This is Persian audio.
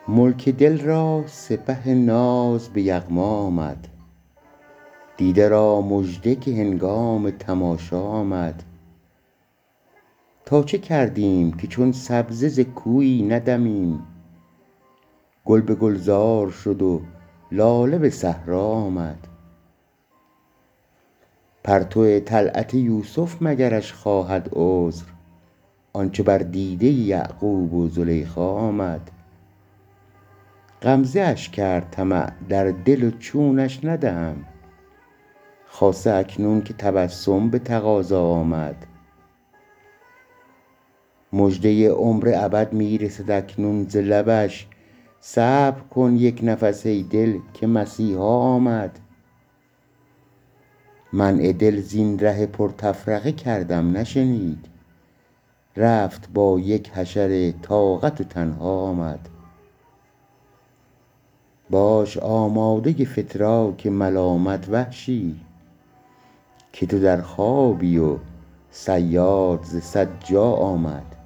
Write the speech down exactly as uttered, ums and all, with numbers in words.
ملک دل را سپه ناز به یغما آمد، دیده را مژده که هنگام تماشا آمد. تا چه کردیم که چون سبزه ز کویی ندمیم، گل به گلزار شد و لاله به صحرا آمد. پرتو طلعت یوسف مگرش خواهد عذر، آنچه بر دیده یعقوب و زلیخا آمد. غمزه اش کرد طمع در دل و چونش ندهم، خاصه اکنون که تبسم به تقاضا آمد. مژده عمر ابد می رسد اکنون ز لبش، صبر کن یک نفس ای دل که مسیحا آمد. منع دل زین ره پر تفرقه کردم نشنید، رفت با یک حشر طاقت و تنها آمد. باش آماده فتراک ملامت وحشی، که تو در خوابی و صیاد ز صد جا آمد.